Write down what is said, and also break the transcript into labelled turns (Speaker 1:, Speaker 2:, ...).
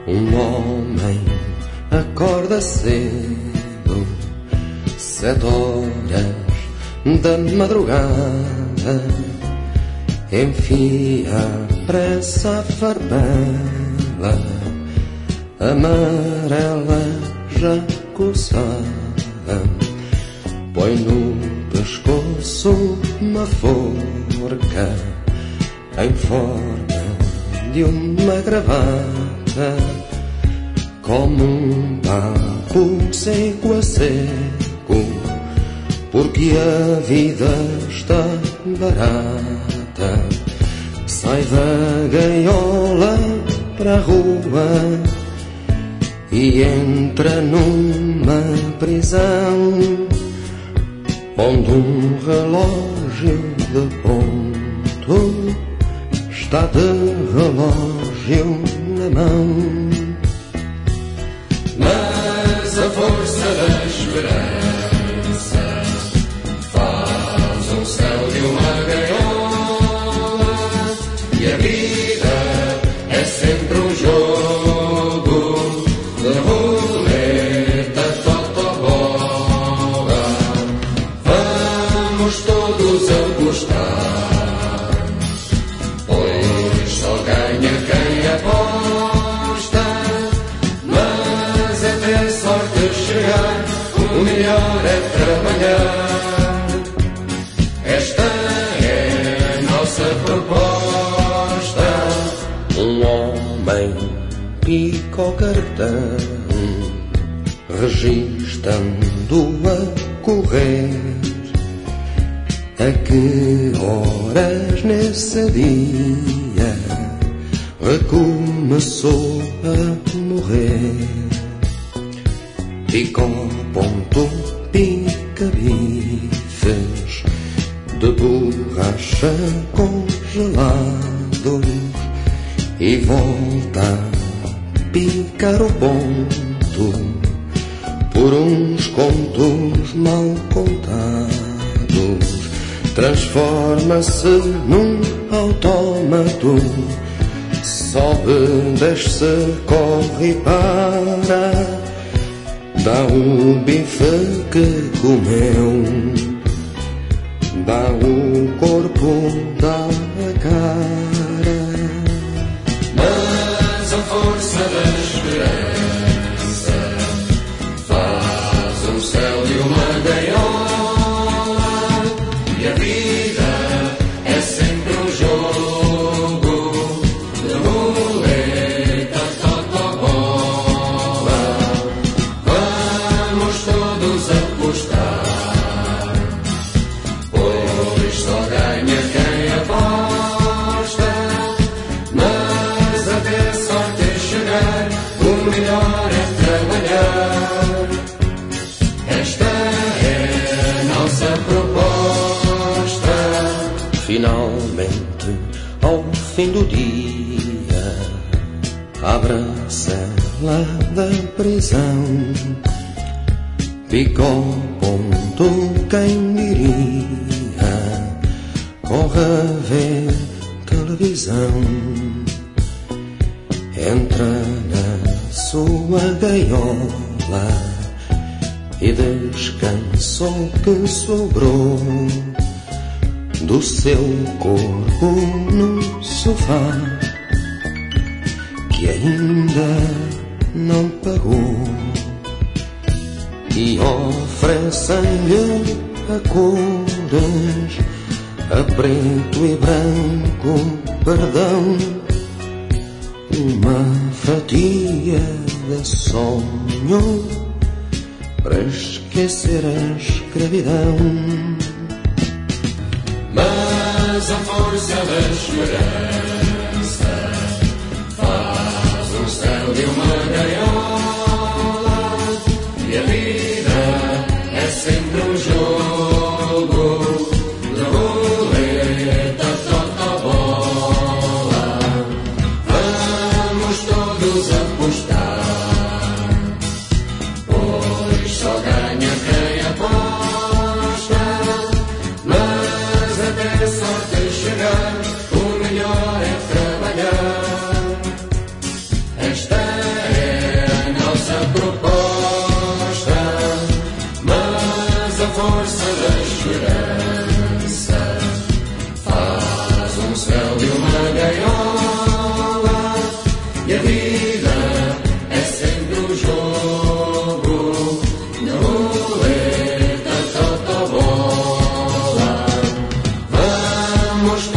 Speaker 1: Um homem acorda cedo, 7 horas da madrugada, enfia à pressa a farbela amarela já coçada, põe no pescoço uma forca em forma de uma gravata, como um papo seco a seco, porque a vida está barata. Sai da gaiola para a rua e entra numa prisão, onde um relógio de ponto está de relógio na mão. Mas a força da esperança faz um céu de uma gaiola, e a vida é sempre um jogo de roleta totobola. Vamos todos apostar, pois só ganha quem aposta. Mas até a sorte chegar, o melhor é trabalhar. Esta é a nossa proposta. Um homem pica o cartão, registando a correr. A que horas nesse dia recomeçou a morrer? Pica o ponto, pica bifes de borracha congelados e volta a picar o ponto por uns contos mal contados. Transforma-se num autómato, sobe, desce, corre e para. Dá o bife que comeu, dá o corpo, dá a cara. Mas a força da esperança faz um céu de uma gaiola, e a vida é sempre um jogo de roleta totobola. Vamos todos apostar, pois só ganha quem aposta. Mas até a sorte chegar, o melhor é trabalhar. Esta é a nossa proposta. Finalmente, ao fim do dia, abre a cela da prisão. Pica o ponto, quem diria, corre a ver televisão. Entra na sua gaiola e descansa o que sobrou do seu corpo no sofá, que ainda não pagou, e oferecem-lhe a cores, a preto e branco perdão, uma fatia de sonho para esquecer a escravidão. Mas a força da esperança faz um céu de uma gaiola, e a vida é sempre um jogo de roleta totobola. Vamos todos apostar, pois só ganha quem aposta. Mas até a sorte chegar, o melhor é trabalhar. Esta
Speaker 2: Somos